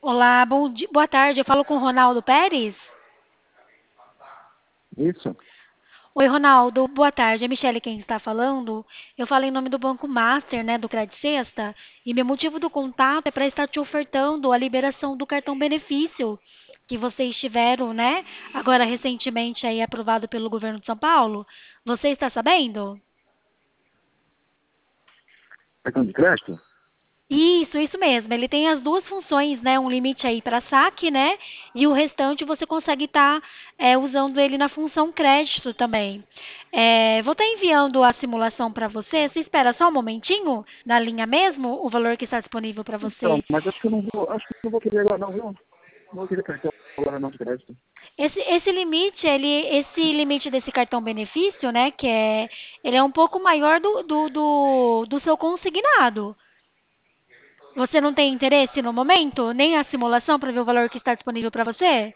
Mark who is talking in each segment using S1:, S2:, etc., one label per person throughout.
S1: Olá, boa tarde. Eu falo com o Ronaldo Pérez.
S2: Isso.
S1: Oi, Ronaldo. Boa tarde. É Michele quem está falando. Eu falo em nome do Banco Master, né, do Credit Sexta, e meu motivo do contato é para estar te ofertando a liberação do cartão benefício que vocês tiveram, né, agora recentemente aí aprovado pelo governo de São Paulo. Você está sabendo?
S2: Cartão de crédito?
S1: Isso mesmo. Ele tem as duas funções, né? Um limite aí para saque, né? E o restante você consegue estar usando ele na função crédito também. Vou estar enviando a simulação para você. Você espera só um momentinho na linha mesmo, o valor que está disponível para
S2: Então,
S1: você.
S2: mas acho que não vou querer agora não, viu? Não vou querer cartão agora não de crédito.
S1: Esse limite desse cartão benefício, né? Ele é um pouco maior do seu consignado. Você não tem interesse no momento, nem a simulação para ver o valor que está disponível para você?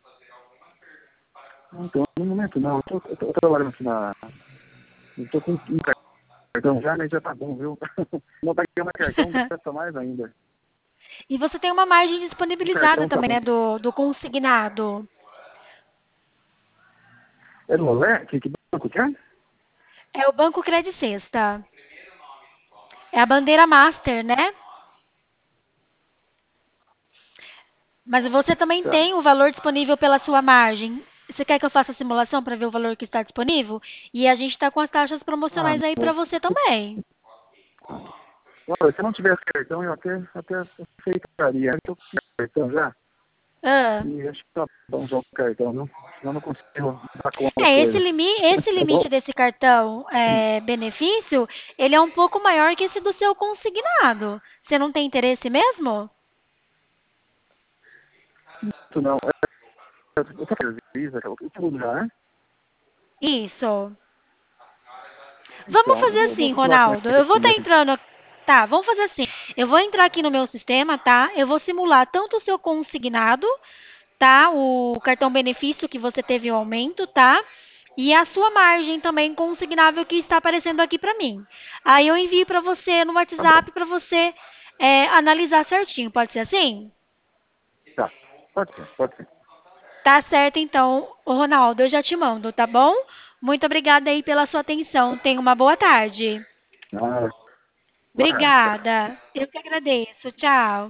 S2: Então, no momento não. Eu tô trabalhando aqui na. Eu tô com um cartão já, mas já tá bom, viu? Não vai ter mais cartão, gasta mais ainda.
S1: E você tem uma margem
S2: Um
S1: disponibilizada
S2: cartão tá
S1: também,
S2: bom.
S1: né, do consignado.
S2: É do Olé? Que banco que é?
S1: É o Banco Credit Sexta. É a bandeira Master, né? Mas você também
S2: Tá.
S1: tem o valor disponível pela sua margem. Você quer que eu faça a simulação para ver o valor que está disponível? E a gente está com as taxas
S2: Ah,
S1: promocionais aí para
S2: não.
S1: você também.
S2: Olha, se eu não tivesse cartão, eu até aceitaria. Eu tô com cartão já.
S1: Ah.
S2: E acho que tá bom usar o cartão, não? Senão eu não consigo dar conta das
S1: É, esse,
S2: coisas.
S1: limi esse
S2: É
S1: limite
S2: bom?
S1: desse cartão benefício, ele é um pouco maior que esse do seu consignado. Você não tem interesse mesmo?
S2: Isso não. Eu tô fazendo isso, tudo já, né?
S1: Isso. Vamos
S2: Então, eu
S1: fazer
S2: vou,
S1: assim,
S2: vou falar com
S1: Ronaldo.
S2: ele
S1: Eu vou
S2: aqui
S1: estar
S2: mesmo.
S1: entrando. Tá, vamos fazer assim. Eu vou entrar aqui no meu sistema, tá? Eu vou simular tanto o seu consignado, tá? O cartão benefício que você teve o aumento, tá? E a sua margem também consignável que está aparecendo aqui para mim. Aí eu envio para você no
S2: Tá bom.
S1: WhatsApp para você analisar certinho. Pode ser assim?
S2: Tá. Pode ser, pode ser.
S1: Tá certo, então, ô Ronaldo, eu já te mando, tá bom? Muito obrigada aí pela sua atenção. Tenha uma boa tarde.
S2: Ah, boa tarde.
S1: Obrigada. Eu que agradeço. Tchau.